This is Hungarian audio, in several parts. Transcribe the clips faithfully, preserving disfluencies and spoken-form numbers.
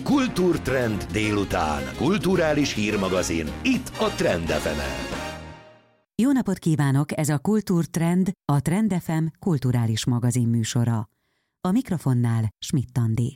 Kultúrtrend délután. Kulturális hírmagazin. Itt a Trend ef emen. Jó napot kívánok, ez a Kultúrtrend, a Trend ef em kulturális magazin műsora. A mikrofonnál Schmidt Andi.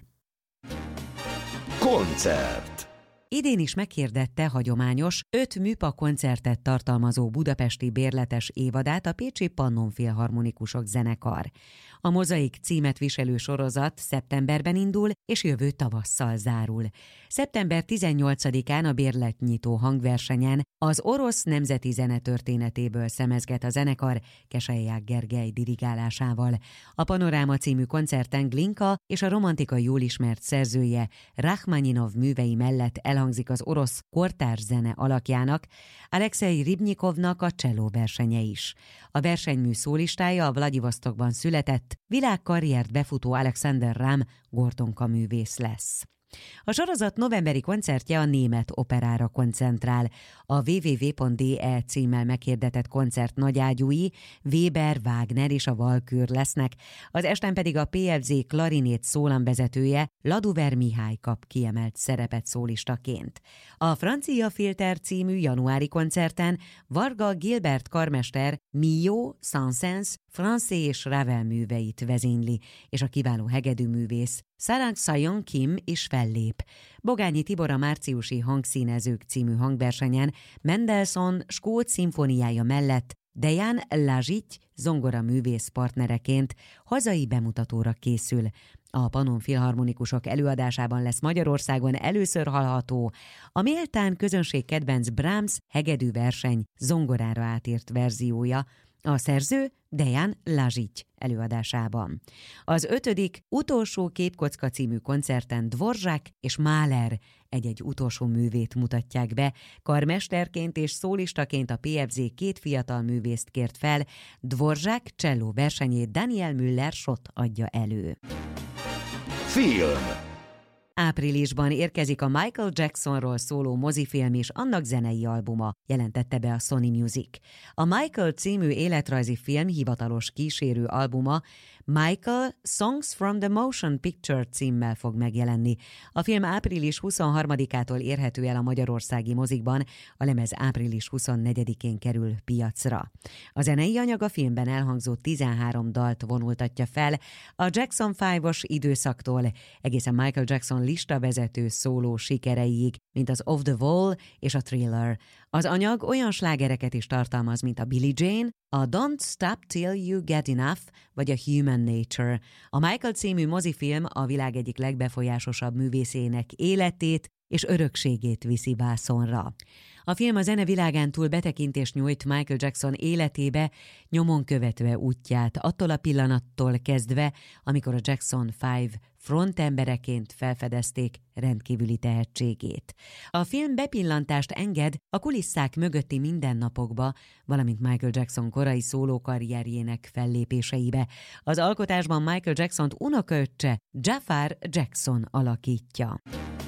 Koncert. Idén is meghirdette hagyományos, öt műpa koncertet tartalmazó budapesti bérletes évadát a pécsi Pannon Filharmonikusok zenekar. A Mozaik címet viselő sorozat szeptemberben indul, és jövő tavasszal zárul. szeptember tizennyolcadikán a bérletnyitó hangversenyen az orosz nemzeti zene történetéből szemezget a zenekar Keselyák Gergely dirigálásával. A Panoráma című koncerten Glinka és a romantika jól ismert szerzője Rachmaninov művei mellett elhangzik az orosz kortárs zene alakjának, Alexei Ribnyikovnak a cselló versenye is. A versenymű szólistája a Vladivostokban született, világkarriert befutó Alexander Ram Gordonka művész lesz. A sorozat novemberi koncertje a német operára koncentrál. A double-u double-u double-u pont d e címmel meghirdetett koncert nagyágyúi Weber, Wagner és a Walkür lesznek, az esten pedig a pé ef zé klarinét szólamvezetője Laduver Mihály kap kiemelt szerepet szólistaként. A Francia Filter című januári koncerten Varga Gilbert karmester Milhaud, Saint-Saëns, Francé és Ravel műveit vezényli, és a kiváló hegedűművész Sarang Sayon Kim is fellép. Bogányi Tibor a márciusi Hangszínezők című hangversenyen Mendelssohn skót szimfóniája mellett Dejan Lazic zongora művész partnereként hazai bemutatóra készül. A Pannon Filharmonikusok előadásában lesz Magyarországon először hallható a méltán közönségkedvenc Brahms hegedű verseny zongorára átírt verziója, a szerző Dejan Lazic előadásában. Az ötödik Utolsó képkocka című koncerten Dvorak és Mahler egy-egy utolsó művét mutatják be. Karmesterként és szólistaként a pé ef zé két fiatal művészt kért fel, Dvorak cselló versenyét Daniel Müller Schott adja elő. Film. Áprilisban érkezik a Michael Jacksonról szóló mozifilm és annak zenei albuma, jelentette be a Sony Music. A Michael című életrajzi film hivatalos kísérő albuma Michael Songs from the Motion Picture címmel fog megjelenni. A film április huszonharmadikától érhető el a magyarországi mozikban, a lemez április huszonnegyedikén kerül piacra. A zenei anyag a filmben elhangzó tizenhárom dalt vonultatja fel, a Jackson ötös időszaktól egészen Michael Jackson listavezető szóló sikereiig, mint az Off the Wall és a Thriller. Az anyag olyan slágereket is tartalmaz, mint a Billie Jean, a Don't Stop Till You Get Enough vagy a Human Nature. A Michael című mozifilm a világ egyik legbefolyásosabb művészének életét és örökségét viszi vászonra. A film a zenevilágán túl betekintést nyújt Michael Jackson életébe, nyomon követve útját, attól a pillanattól kezdve, amikor a Jackson öt frontembereként felfedezték rendkívüli tehetségét. A film bepillantást enged a kulisszák mögötti mindennapokba, valamint Michael Jackson korai szólókarrierjének fellépéseibe. Az alkotásban Michael Jacksont unokaöccse Jafar Jackson alakítja.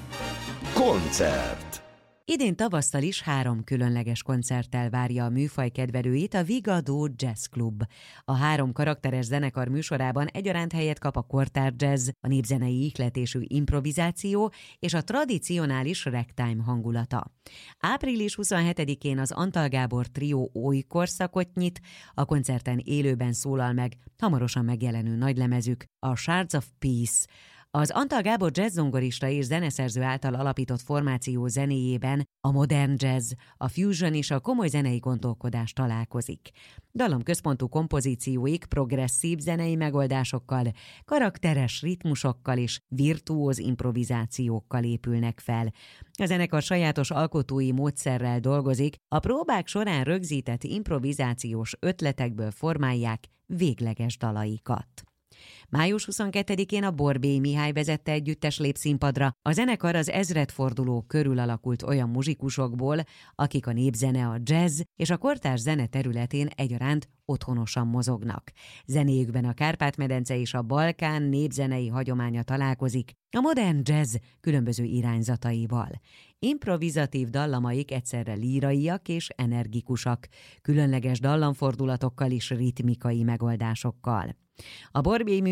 Koncert. Idén tavasszal is három különleges koncerttel várja a műfaj kedvelőit a Vigadó Jazz Club. A három karakteres zenekar műsorában egyaránt helyet kap a kortárs jazz, a népzenei ihletésű improvizáció és a tradicionális ragtime hangulata. április huszonhetedikén az Antal Gábor trió új korszakot nyit, a koncerten élőben szólal meg hamarosan megjelenő nagylemezük, a Shards of Peace. Az Antal Gábor jazzzongorista és zeneszerző által alapított formáció zenéjében a modern jazz, a fusion és a komoly zenei gondolkodás találkozik. Dallamközpontú kompozícióik progresszív zenei megoldásokkal, karakteres ritmusokkal és virtuóz improvizációkkal épülnek fel. A zenekar sajátos alkotói módszerrel dolgozik, a próbák során rögzített improvizációs ötletekből formálják végleges dalaikat. május huszonkettedikén a Borbély Mihály vezette együttes lép színpadra. A zenekar az ezredforduló körül alakult olyan muzsikusokból, akik a népzene, a jazz és a kortárs zene területén egyaránt otthonosan mozognak. Zenéjükben a Kárpát-medence és a Balkán népzenei hagyománya találkozik a modern jazz különböző irányzataival. Improvizatív dallamaik egyszerre líraiak és energikusak, különleges dallamfordulatokkal és ritmikai megoldásokkal. A Borbély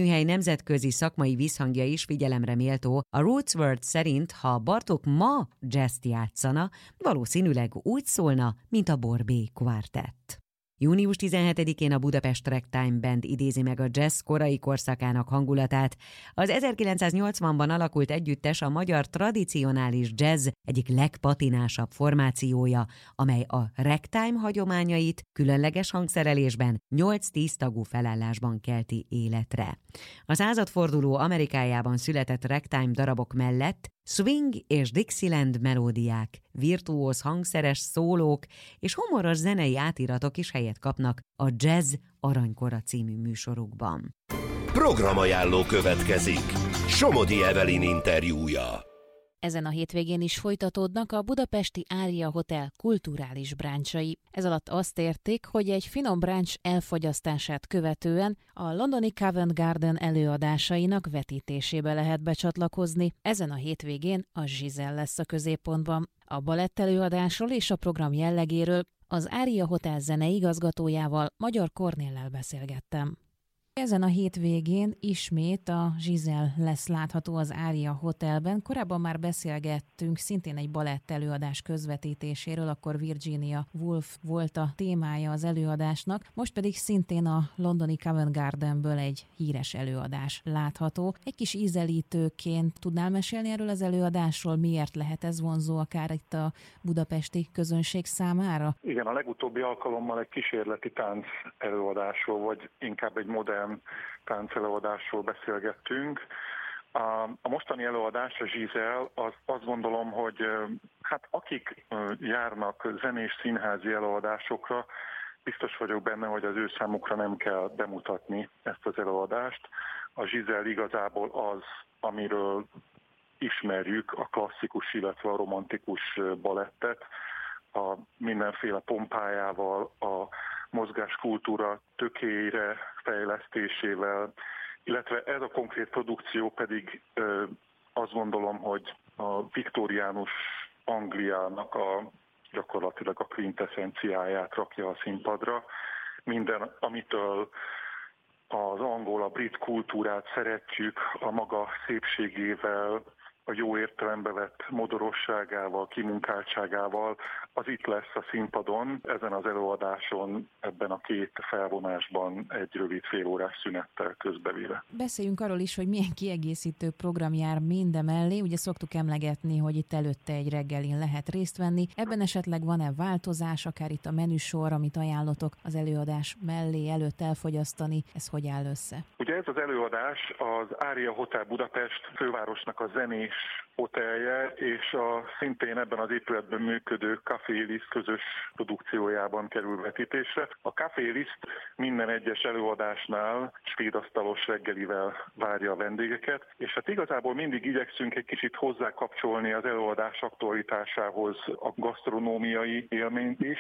műhely nemzetközi szakmai visszhangja is figyelemre méltó. A Roots World szerint, ha Bartók ma jazzt játszana, valószínűleg úgy szólna, mint a Borbély Quartett. június tizenhetedikén a Budapest Ragtime Band idézi meg a jazz korai korszakának hangulatát. Az ezerkilencszáznyolcvanban alakult együttes a magyar tradicionális jazz egyik legpatinásabb formációja, amely a ragtime hagyományait különleges hangszerelésben nyolc-tíz tagú felállásban kelti életre. A századforduló Amerikájában született ragtime darabok mellett swing és Dixieland melódiák, virtuóz hangszeres szólók és humoros zenei átiratok is helyet kapnak a Jazz Aranykora című műsorukban. Programajánló következik. Somodi Evelyn interjúja. Ezen a hétvégén is folytatódnak a budapesti Ária Hotel kulturális bráncsai. Ez alatt azt érték, hogy egy finom bráncs elfogyasztását követően a londoni Covent Garden előadásainak vetítésébe lehet becsatlakozni. Ezen a hétvégén a Giselle lesz a középpontban. A balett előadásról és a program jellegéről az Ária Hotel zenei igazgatójával, Magyar Kornéllel beszélgettem. Ezen a hétvégén ismét a Giselle lesz látható az Ária Hotelben. Korábban már beszélgettünk szintén egy balett előadás közvetítéséről, akkor Virginia Woolf volt a témája az előadásnak, most pedig szintén a londoni Covent Gardenből egy híres előadás látható. Egy kis ízelítőként tudnál mesélni erről az előadásról, miért lehet ez vonzó akár itt a budapesti közönség számára? Igen, a legutóbbi alkalommal egy kísérleti tánc előadásról, vagy inkább egy modern táncelőadásról beszélgettünk. A, a mostani előadás, a Giselle, az, azt gondolom, hogy hát akik járnak zenés színházi előadásokra, biztos vagyok benne, hogy az ő számukra nem kell bemutatni ezt az előadást. A Giselle igazából az, amiről ismerjük a klasszikus, illetve a romantikus balettet, a mindenféle pompájával, a mozgáskultúra tökélyre fejlesztésével, illetve ez a konkrét produkció pedig ö, azt gondolom, hogy a viktóriánus Angliának a gyakorlatilag a quintessenciáját rakja a színpadra. Minden, amitől az angol, a brit kultúrát szeretjük, a maga szépségével, a jó értelembe vett modorosságával, kimunkáltságával, az itt lesz a színpadon, ezen az előadáson, ebben a két felvonásban egy rövid félórás szünettel közbevéve. Beszéljünk arról is, hogy milyen kiegészítő program jár mindemellé. Ugye szoktuk emlegetni, hogy itt előtte egy reggelin lehet részt venni. Ebben esetleg van-e változás, akár itt a menüsor, amit ajánlotok az előadás mellé előtt elfogyasztani? Ez hogy áll össze? Ugye ez az előadás az Ária Hotel Budapest fővárosnak a zenés hotelje, és a szintén ebben az épületben működő Café Liszt közös produkciójában kerül vetítésre. A Café Liszt minden egyes előadásnál svédasztalos reggelivel várja a vendégeket, és hát igazából mindig igyekszünk egy kicsit hozzákapcsolni az előadás aktualitásához a gasztronómiai élményt is.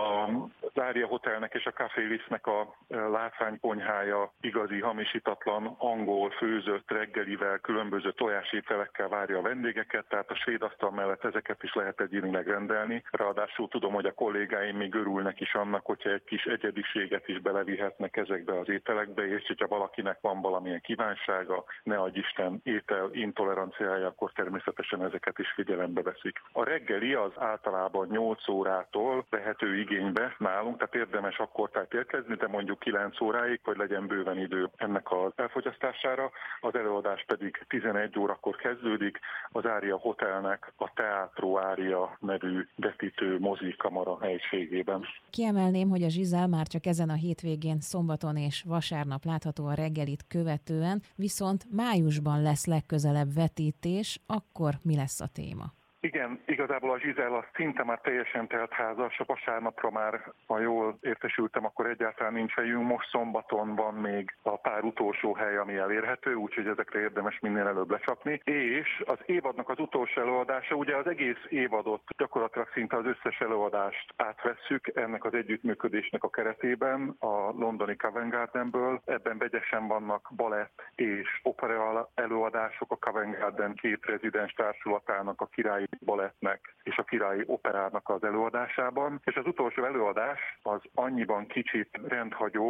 Az Ária Hotelnek és a Café Lisztnek a látványkonyhája igazi hamisítatlan angol főzött reggelivel, különböző tojásételekkel várja a vendégeket, tehát a svéd asztal mellett ezeket is lehet egyénileg rendelni. Ráadásul tudom, hogy a kollégáim még örülnek is annak, hogyha egy kis egyediséget is belevihetnek ezekbe az ételekbe, és hogyha valakinek van valamilyen kívánsága, ne adj Isten étel intoleranciája, akkor természetesen ezeket is figyelembe veszik. A reggeli az általában nyolc órától vehető igénybe nálunk, tehát érdemes akkor tehát érkezni, de mondjuk kilenc óráig, hogy legyen bőven idő ennek az elfogyasztására. Az előadás pedig tizenegy órakor kezdődik, az Ária Hotelnek a Teatro Ária nevű vetítő mozikamara helységében. Kiemelném, hogy a Giselle már csak ezen a hétvégén szombaton és vasárnap látható a reggelit követően, viszont májusban lesz legközelebb vetítés, akkor mi lesz a téma? Igen, igazából a Giselle az szinte már teljesen teltházas, a vasárnapra már, ha jól értesültem, akkor egyáltalán nincs helyünk. Most szombaton van még a pár utolsó hely, ami elérhető, úgyhogy ezekre érdemes minél előbb lecsapni. És az évadnak az utolsó előadása, ugye az egész évadot, gyakorlatilag szinte az összes előadást átvesszük ennek az együttműködésnek a keretében a londoni Covent Gardenből. Ebben vegyesen vannak balett és opera előadások, a Covent Garden két rezidens társulatának, a Királyi Balettnek és a Királyi Operának az előadásában, és az utolsó előadás az annyiban kicsit rendhagyó,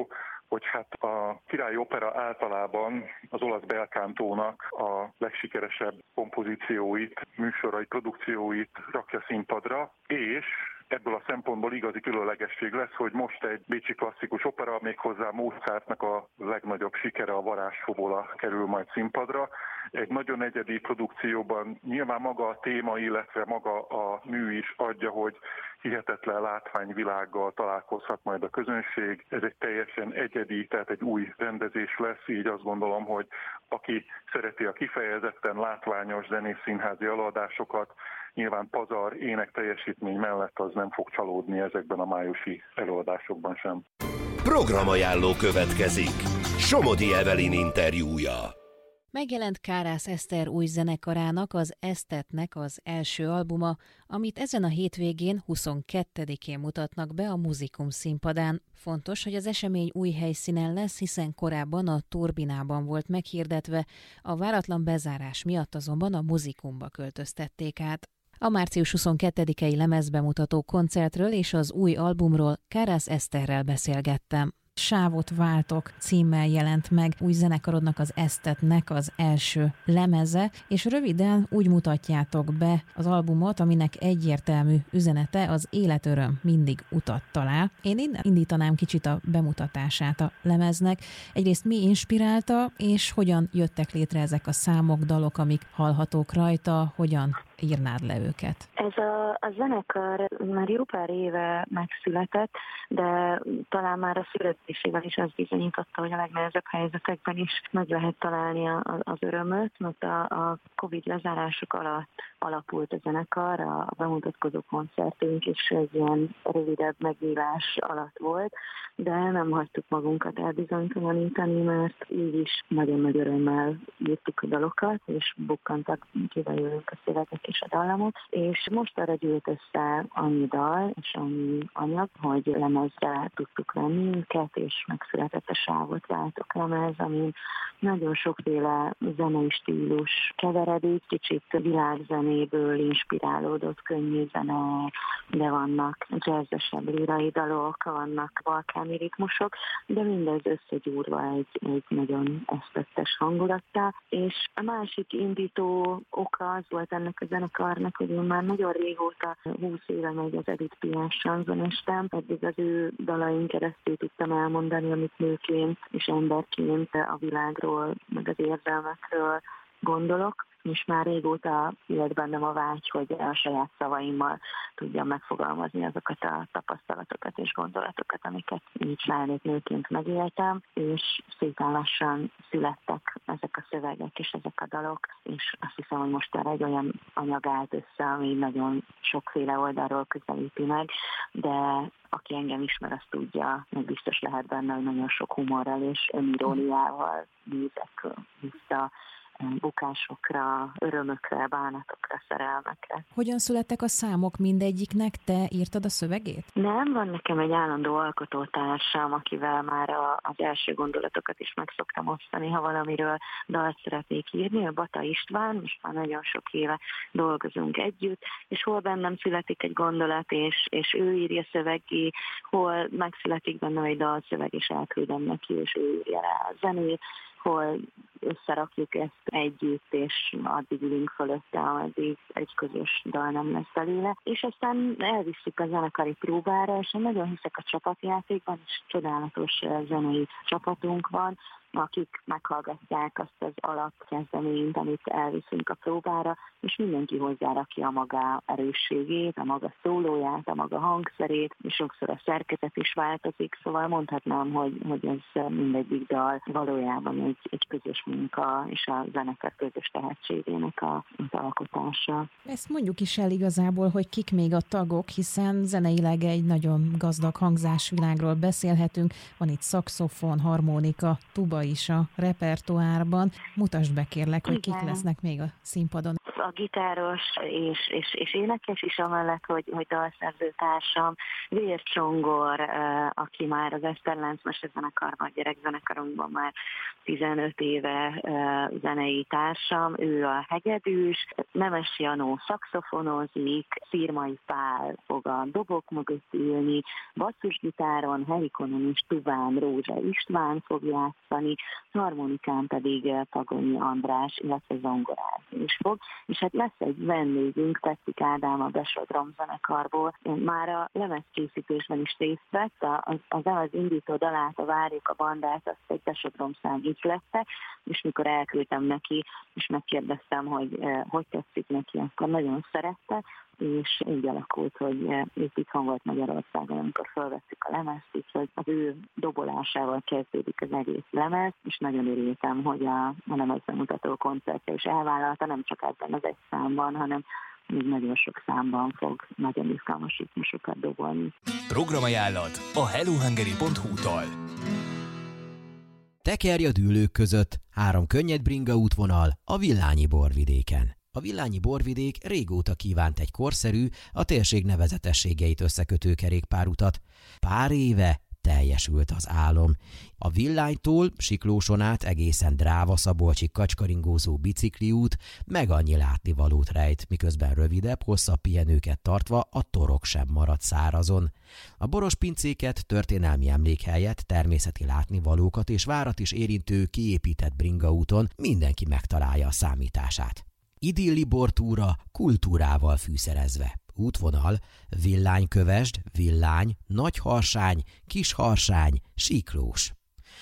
hogy hát a Királyi Opera általában az olasz bel cantónak a legsikeresebb kompozícióit, műsorai, produkcióit rakja színpadra, és ebből a szempontból igazi különlegesség lesz, hogy most egy bécsi klasszikus opera, méghozzá Mozartnak a legnagyobb sikere, a Varázsfobola kerül majd színpadra. Egy nagyon egyedi produkcióban nyilván maga a téma, illetve maga a mű is adja, hogy hihetetlen látványvilággal találkozhat majd a közönség. Ez egy teljesen egyedi, tehát egy új rendezés lesz, így azt gondolom, hogy aki szereti a kifejezetten látványos zenés színházi előadásokat, nyilván pazar, ének teljesítmény mellett az nem fog csalódni ezekben a májusi előadásokban sem. Programajánló következik. Somodi Evelyn interjúja. Megjelent Kárász Eszter új zenekarának, az Esztetnek az első albuma, amit ezen a hétvégén huszonkettedikén mutatnak be a Muzikum színpadán. Fontos, hogy az esemény új helyszínen lesz, hiszen korábban a Turbinában volt meghirdetve, a váratlan bezárás miatt azonban a Muzikumba költöztették át. A március huszonkettedikei lemezbemutató koncertről és az új albumról Kárász Eszterrel beszélgettem. Sávot váltok címmel jelent meg új zenekarodnak, az Esztetnek az első lemeze, és röviden úgy mutatjátok be az albumot, aminek egyértelmű üzenete az életöröm mindig utat talál. Én innen indítanám kicsit a bemutatását a lemeznek. Egyrészt mi inspirálta, és hogyan jöttek létre ezek a számok, dalok, amik hallhatók rajta, hogyan írnád le őket? Ez a, a zenekar már jó pár éve megszületett, de talán már a születésével is azt bizonyította, hogy a legnehezebb helyzetekben is meg lehet találni a, az örömöt, mert a, a Covid lezárások alatt alapult a zenekar, a bemutatkozó koncertünk is egy ilyen rövidebb megnyílás alatt volt, de nem hagytuk magunkat elbizonytalanítani, mert így is nagyon nagy örömmel írtuk a dalokat, és bukkantak ki belőlünk a szövegek és a dallamok, és most arra gyűlt össze annyi dal és annyi anyag, hogy lemezre tudtuk venni minket, és megszületett a Sávot váltok lemez, amin nagyon sokféle zenei stílus keveredik, kicsit világzenéből inspirálódott könnyű zene, de vannak jazzesebb lírai dalok, vannak balkáni ritmusok, de mindez összegyúrva egy, egy nagyon esztettes hangulattá. És a másik indító oka az volt ennek a zenekarnak, hogy én már nagyon régóta, húsz éve megy az Edith Piaf sanzonestem, eddig az ő dalain keresztül tudtam elmondani, amit nőként és emberként a világról, meg az érzelmekről gondolok, és már régóta élt bennem a vágy, hogy a saját szavaimmal tudjam megfogalmazni azokat a tapasztalatokat és gondolatokat, amiket így felnőtt nőként megéltem, és szépen lassan születtek ezek a szövegek és ezek a dalok, és azt hiszem, hogy most erre egy olyan anyag állt össze, ami nagyon sokféle oldalról közelíti meg, de aki engem ismer, azt tudja, meg biztos lehet benne, hogy nagyon sok humorral és öniróniával nézek vissza bukásokra, örömökre, bánatokra, szerelmekre. Hogyan születtek a számok? Mindegyiknek te írtad a szövegét? Nem, van nekem egy állandó alkotótársam, akivel már a, az első gondolatokat is meg szoktam osztani, ha valamiről dalt szeretnék írni, a Bata István, most már nagyon sok éve dolgozunk együtt, és hol bennem születik egy gondolat, és, és ő írja szövegé, hol megszületik bennem egy dalszöveg, és elküldem neki, és ő írja rá a zenét, hol összerakjuk ezt együtt, és addig ülünk fölötte, addig egy közös dal nem lesz belőle. És aztán elvisszük a zenekari próbára, és én nagyon hiszek a csapatjátékban, és csodálatos zenei csapatunk van, akik meghallgatják azt az alapkezdeményt, amit elviszünk a próbára, és mindenki hozzárakja a maga erősségét, a maga szólóját, a maga hangszerét, és sokszor a szerkezet is változik, szóval mondhatnám, hogy, hogy ez mindegyik dal valójában egy, egy közös munka, és a zenekar közös tehetségének a, az alkotása. Ezt mondjuk is el igazából, hogy kik még a tagok, hiszen zeneileg egy nagyon gazdag hangzásvilágról beszélhetünk. Van itt szaxofon, harmonika, tuba is a repertoárban. Mutasd be kérlek, hogy Igen. kik lesznek még a színpadon. a gitáros és, és, és énekes is, amellett, hogy, hogy dalszerző társam, Vércsongor, aki már az Eszter Lánc Mesezenekarban, gyerekzenekarunkban már tizenöt éve zenei társam, ő a hegedűs, Nemes Janó szaxofonozik, Szirmai Pál fog a dobok mögött ülni, basszusgitáron, helikonon és tubán Rózsa István fog játszani, harmonikán pedig Pagonyi András, illetve zongorázni is fog, és hát lesz egy vendégünk, Tetszik Ádám a Besodrom zenekarból, már a lemezkészítésben is részt vett, az, az, az indító dalát, a Várjuk a bandát, azt egy Besodrom szám lette, és mikor elküldtem neki, és megkérdeztem, hogy hogy tetszik neki, akkor nagyon szerette, és így alakult, hogy itt itthon volt Magyarországon, amikor felvettük a lemezt, úgyhogy az ő dobolásával kezdődik az egész lemez, és nagyon örültem, hogy a, a lemezbemutató koncertje is elvállalta, nem csak ebben az egy számban, hanem még nagyon sok számban fog nagyon izgalmas ritmusokat dobolni. Programajánlat a hellohungary pont hu-tól. Tekerj a dűlők között, három könnyed bringa útvonal a Villányi borvidéken. A Villányi borvidék régóta kívánt egy korszerű, a térség nevezetességeit összekötő kerékpárutat. Pár éve teljesült az álom. A Villánytól Siklóson át egészen Dráva-Szabolcsig kacskaringózó bicikliút meg annyi látnivalót rejt, miközben rövidebb, hosszabb pihenőket tartva a torok sem marad szárazon. A boros pincéket, történelmi emlékhelyet, természeti látnivalókat és várat is érintő kiépített bringaúton mindenki megtalálja a számítását. Idilli bortúra kultúrával fűszerezve. Útvonal Villánykövesd, Villány, Nagyharsány, Kisharsány, Siklós.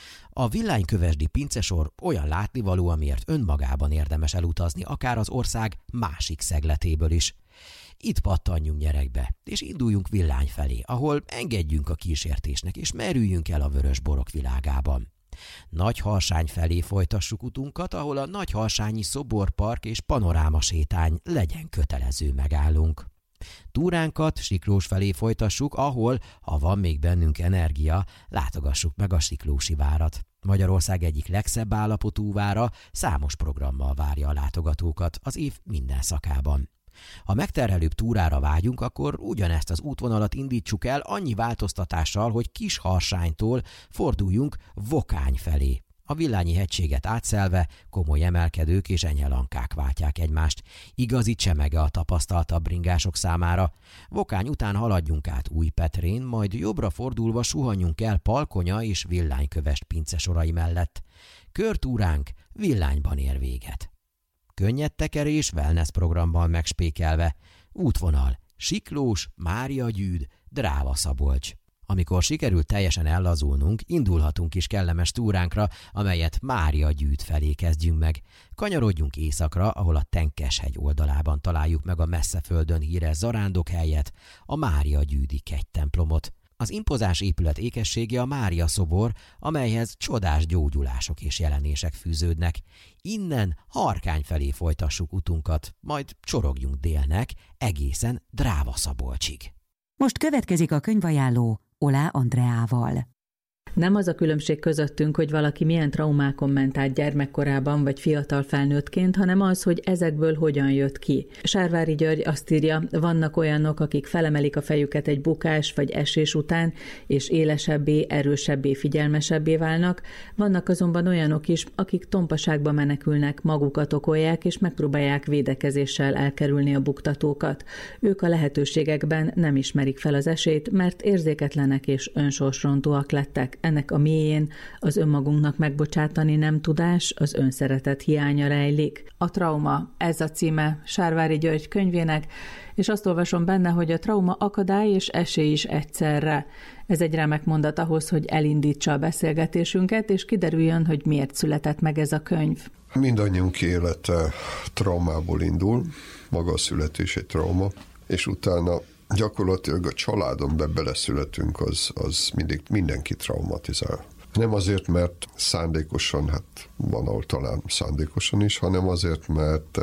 A villánykövesdi pincesor olyan látnivaló, amiért önmagában érdemes elutazni, akár az ország másik szegletéből is. Itt pattanjunk nyerekbe, és induljunk Villány felé, ahol engedjünk a kísértésnek, és merüljünk el a vörös borok világában. Nagyharsány felé folytassuk utunkat, ahol a Nagyharsányi Szoborpark és panorámasétány legyen kötelező megállunk. Túránkat Siklós felé folytassuk, ahol, ha van még bennünk energia, látogassuk meg a Siklósi várat. Magyarország egyik legszebb állapotú vára számos programmal várja a látogatókat az év minden szakában. Ha megterhelőbb túrára vágyunk, akkor ugyanezt az útvonalat indítsuk el annyi változtatással, hogy Kisharsánytól forduljunk Vokány felé. A Villányi hegységet átszelve komoly emelkedők és enyhelankák váltják egymást. Igazi csemege a tapasztaltabb bringások számára. Vokány után haladjunk át Újpetrén, majd jobbra fordulva suhanjunk el Palkonya és Villánykövesd pincesorai mellett. Körtúránk Villányban ér véget. Könnyed tekerés wellness programban megspékelve. Útvonal Siklós, Máriagyűd, Dráva-Szabolcs. Amikor sikerült teljesen ellazulnunk, indulhatunk is kellemes túránkra, amelyet Máriagyűd felé kezdjünk meg. Kanyarodjunk északra, ahol a Tenkeshegy oldalában találjuk meg a Messzeföldön híres zarándokhelyet, a Máriagyűdi kegytemplomot. Az impozáns épület ékessége a Mária szobor, amelyhez csodás gyógyulások és jelenések fűződnek. Innen Harkány felé folytassuk utunkat, majd csorogjunk délnek egészen Dráva-Szabolcsig. Most következik a könyvajánló Olá Andreával. Nem az a különbség közöttünk, hogy valaki milyen traumákon ment át gyermekkorában vagy fiatal felnőttként, hanem az, hogy ezekből hogyan jött ki. Sárvári György azt írja, vannak olyanok, akik felemelik a fejüket egy bukás vagy esés után, és élesebbé, erősebbé, figyelmesebbé válnak. Vannak azonban olyanok is, akik tompaságba menekülnek, magukat okolják, és megpróbálják védekezéssel elkerülni a buktatókat. Ők a lehetőségekben nem ismerik fel az esélyt, mert érzéketlenek és önsorsrontóak lettek. Ennek a mélyén az önmagunknak megbocsátani nem tudás, az önszeretet hiánya rejlik. A trauma, ez a címe Sárvári György könyvének, és azt olvasom benne, hogy a trauma akadály és esély is egyszerre. Ez egy remek mondat ahhoz, hogy elindítsa a beszélgetésünket, és kiderüljön, hogy miért született meg ez a könyv. Mindannyiunk élete traumából indul, maga a születés egy trauma, és utána gyakorlatilag a családon be beleszületünk, az, az mindig mindenki traumatizál. Nem azért, mert szándékosan, hát van, ahol talán szándékosan is, hanem azért, mert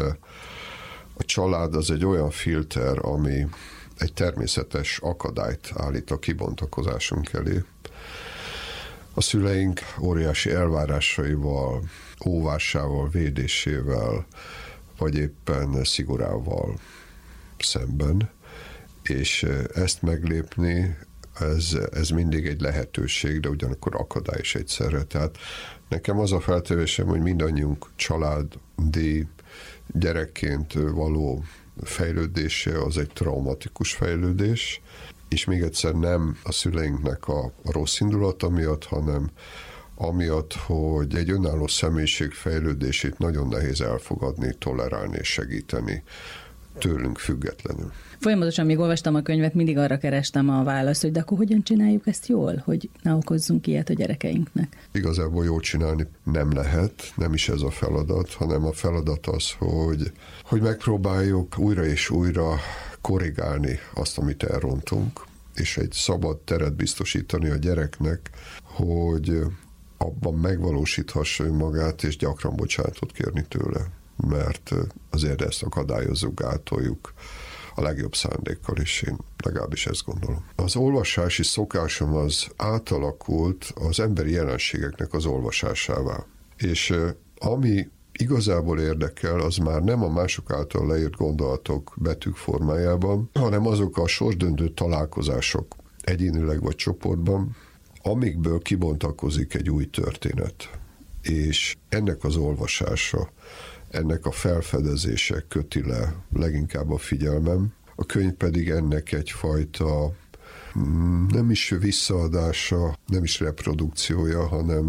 a család az egy olyan filter, ami egy természetes akadályt állít a kibontakozásunk elé. A szüleink óriási elvárásaival, óvásával, védésével, vagy éppen szigorával szemben, és ezt meglépni, ez, ez mindig egy lehetőség, de ugyanakkor akadály is egyszerre. Tehát nekem az a feltevésem, hogy mindannyiunk családi gyerekként való fejlődése az egy traumatikus fejlődés, és még egyszer nem a szüleinknek a rossz indulata miatt, hanem amiatt, hogy egy önálló személyiség fejlődését nagyon nehéz elfogadni, tolerálni és segíteni tőlünk függetlenül. Folyamatosan, míg olvastam a könyvet, mindig arra kerestem a választ, hogy de akkor hogyan csináljuk ezt jól, hogy ne okozzunk ilyet a gyerekeinknek? Igazából jól csinálni nem lehet, nem is ez a feladat, hanem a feladat az, hogy, hogy megpróbáljuk újra és újra korrigálni azt, amit elrontunk, és egy szabad teret biztosítani a gyereknek, hogy abban megvalósíthassa önmagát, és gyakran bocsánatot kérni tőle, mert azért ezt akadályozzuk, gátoljuk a legjobb szándékkal is, én legalábbis ezt gondolom. Az olvasási szokásom az átalakult az emberi jelenségeknek az olvasásává, és ami igazából érdekel, az már nem a mások által leírt gondolatok betűk formájában, hanem azok a sorsdöntő találkozások egyénileg vagy csoportban, amikből kibontakozik egy új történet. És ennek az olvasása, ennek a felfedezése köti le leginkább a figyelmem. A könyv pedig ennek egyfajta nem is visszaadása, nem is reprodukciója, hanem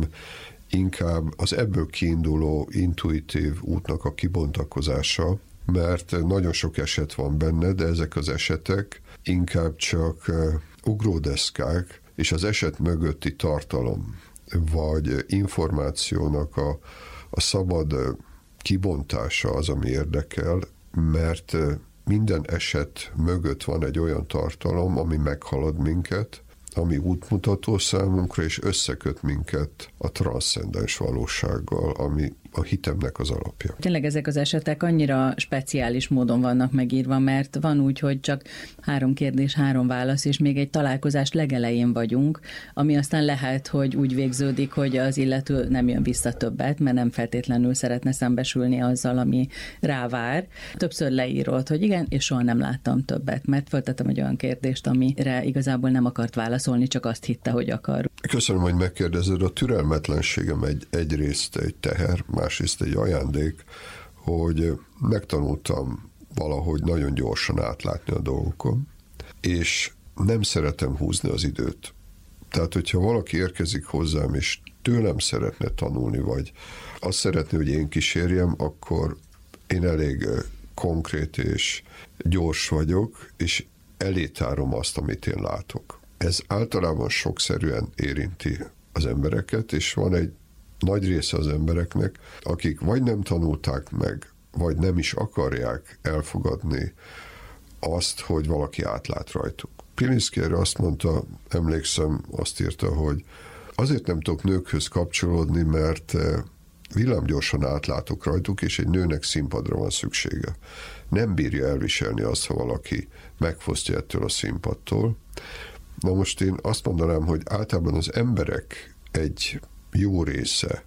inkább az ebből kiinduló intuitív útnak a kibontakozása, mert nagyon sok eset van benne, de ezek az esetek inkább csak ugródeszkák, és az eset mögötti tartalom, vagy információnak a, a szabad kibontása az, ami érdekel, mert minden eset mögött van egy olyan tartalom, ami meghalad minket, ami útmutató számunkra, és összeköt minket a transzcendens valósággal, ami a hitemnek az alapja. Tényleg ezek az esetek annyira speciális módon vannak megírva, mert van úgy, hogy csak három kérdés, három válasz, és még egy találkozás legelején vagyunk, ami aztán lehet, hogy úgy végződik, hogy az illető nem jön vissza többet, mert nem feltétlenül szeretne szembesülni azzal, ami rávár. Többször leírod, hogy igen, és soha nem láttam többet, mert föltettem egy olyan kérdést, amire igazából nem akart válaszolni, csak azt hitte, hogy akar. Köszönöm, hogy megkérdezed. A türelmetlenségem egy, egyrészt egy teher, másrészt egy ajándék, hogy megtanultam valahogy nagyon gyorsan átlátni a dolgokon, és nem szeretem húzni az időt. Tehát, hogyha valaki érkezik hozzám, és tőlem szeretne tanulni, vagy azt szeretné, hogy én kísérjem, akkor én elég konkrét és gyors vagyok, és elétárom azt, amit én látok. Ez általában sokszerűen érinti az embereket, és van egy nagy része az embereknek, akik vagy nem tanulták meg, vagy nem is akarják elfogadni azt, hogy valaki átlát rajtuk. Pilinszky erre azt mondta, emlékszem, azt írta, hogy azért nem tudok nőkhöz kapcsolódni, mert villámgyorsan átlátok rajtuk, és egy nőnek színpadra van szüksége. Nem bírja elviselni azt, ha valaki megfosztja ettől a színpadtól. Na most én azt mondanám, hogy általában az emberek egy jó része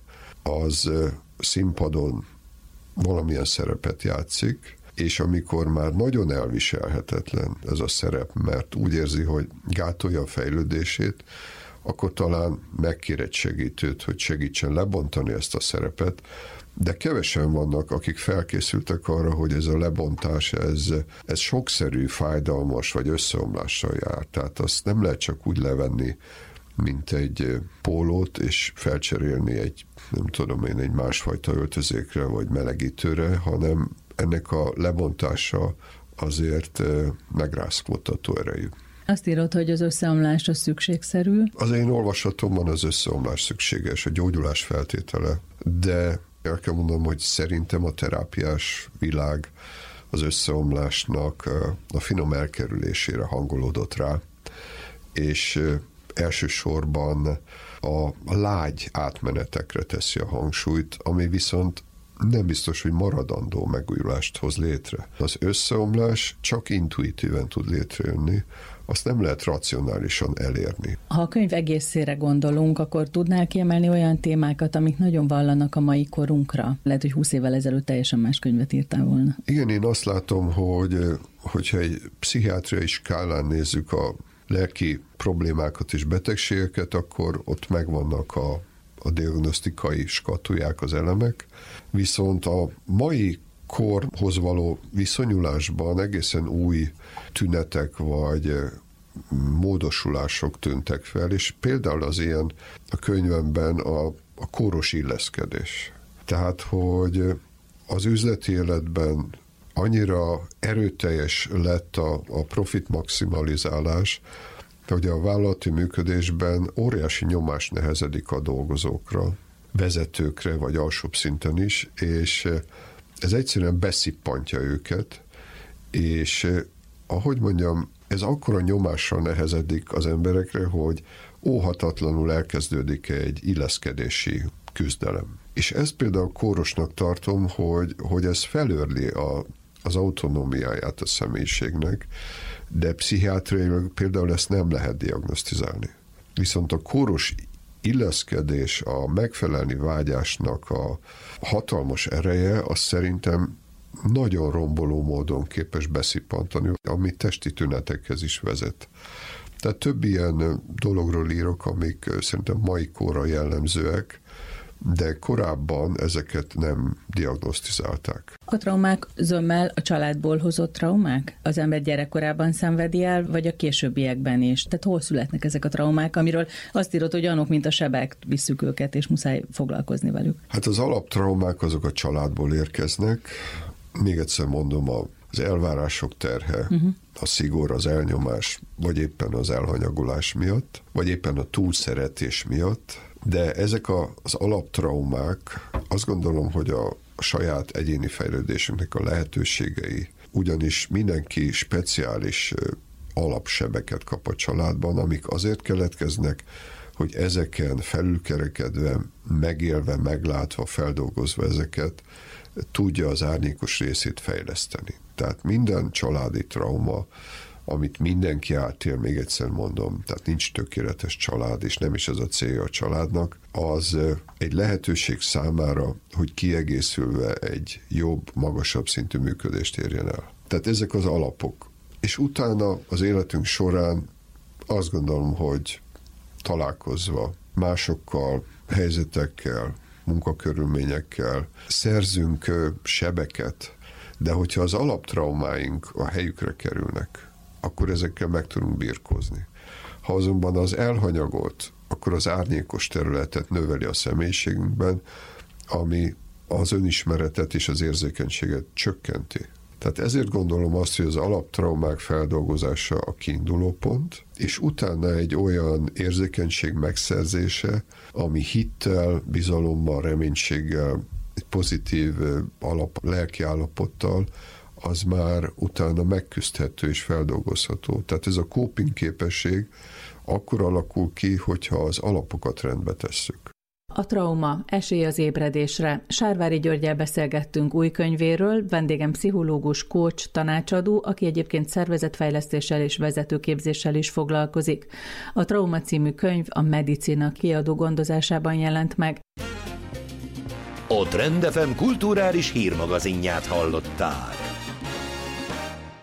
az színpadon valamilyen szerepet játszik, és amikor már nagyon elviselhetetlen ez a szerep, mert úgy érzi, hogy gátolja a fejlődését, akkor talán megkér egy segítőt, hogy segítsen lebontani ezt a szerepet, de kevesen vannak, akik felkészültek arra, hogy ez a lebontás, ez, ez sokszerű, fájdalmas vagy összeomlással jár. Tehát azt nem lehet csak úgy levenni, mint egy pólót, és felcserélni egy, nem tudom én, egy másfajta öltözékre, vagy melegítőre, hanem ennek a lebontása azért megrázkódtató erejű. Azt írod, hogy az összeomlás az szükségszerű. Az én olvasatomban az összeomlás szükséges, a gyógyulás feltétele, de el kell mondanom, hogy szerintem a terápiás világ az összeomlásnak a finom elkerülésére hangolódott rá, és elsősorban a, a lágy átmenetekre teszi a hangsúlyt, ami viszont nem biztos, hogy maradandó megújulást hoz létre. Az összeomlás csak intuitíven tud létrejönni, azt nem lehet racionálisan elérni. Ha a könyv egészére gondolunk, akkor tudnál kiemelni olyan témákat, amik nagyon vallanak a mai korunkra? Lehet, hogy húsz évvel ezelőtt teljesen más könyvet írtál volna. Igen, én azt látom, hogy hogyha egy pszichiátriai skálán nézzük a lelki problémákat és betegségeket, akkor ott megvannak a, a diagnosztikai skatuják, az elemek, viszont a mai korhoz való viszonyulásban egészen új tünetek vagy módosulások tűntek fel, és például az ilyen a könyvemben a, a kóros illeszkedés. Tehát, hogy az üzleti életben annyira erőteljes lett a, a profit maximalizálás, hogy a vállalati működésben óriási nyomás nehezedik a dolgozókra, vezetőkre, vagy alsóbb szinten is, és ez egyszerűen beszippantja őket, és ahogy mondjam, ez akkora nyomással nehezedik az emberekre, hogy óhatatlanul elkezdődik egy illeszkedési küzdelem. És ezt például kórosnak tartom, hogy, hogy ez felőrli a, az autonómiáját a személyiségnek, de pszichiátriailag például ezt nem lehet diagnosztizálni. Viszont a kóros illeszkedés, a megfelelni vágyásnak a hatalmas ereje, az szerintem nagyon romboló módon képes beszippantani, ami testi tünetekhez is vezet. Tehát több ilyen dologról írok, amik szerintem mai korra jellemzőek, de korábban ezeket nem diagnosztizálták. A traumák zömmel a családból hozott traumák? Az ember gyerekkorában szenvedi el, vagy a későbbiekben is? Tehát hol születnek ezek a traumák, amiről azt írod, hogy annak, mint a sebek, visszük őket, és muszáj foglalkozni velük? Hát az alaptraumák azok a családból érkeznek. Még egyszer mondom, az elvárások terhe, uh-huh. a szigor, az elnyomás, vagy éppen az elhanyagolás miatt, vagy éppen a túlszeretés miatt. De ezek a, az alaptraumák, azt gondolom, hogy a, a saját egyéni fejlődésünknek a lehetőségei, ugyanis mindenki speciális alapsebeket kap a családban, amik azért keletkeznek, hogy ezeken felülkerekedve, megélve, meglátva, feldolgozva ezeket, tudja az árnyékos részét fejleszteni. Tehát minden családi trauma, amit mindenki átél, még egyszer mondom, tehát nincs tökéletes család, és nem is ez a célja a családnak, az egy lehetőség számára, hogy kiegészülve egy jobb, magasabb szintű működést érjen el. Tehát ezek az alapok. És utána az életünk során azt gondolom, hogy találkozva másokkal, helyzetekkel, munkakörülményekkel szerzünk sebeket, de hogyha az alaptraumáink a helyükre kerülnek, akkor ezekkel meg tudunk birkózni. Ha azonban az elhanyagolt, akkor az árnyékos területet növeli a személyiségünkben, ami az önismeretet és az érzékenységet csökkenti. Tehát ezért gondolom azt, hogy az alaptraumák feldolgozása a kiinduló pont, és utána egy olyan érzékenység megszerzése, ami hittel, bizalommal, reménységgel, egy pozitív alap, lelki állapottal, az már utána megküzdhető és feldolgozható. Tehát ez a coping képesség akkor alakul ki, hogyha az alapokat rendbe tesszük. A trauma, esély az ébredésre. Sárvári Györggyel beszélgettünk új könyvéről, vendégem pszichológus, coach, tanácsadó, aki egyébként szervezetfejlesztéssel és vezetőképzéssel is foglalkozik. A Trauma című könyv a Medicina kiadó gondozásában jelent meg. A Trend ef em kulturális hírmagazinját hallották.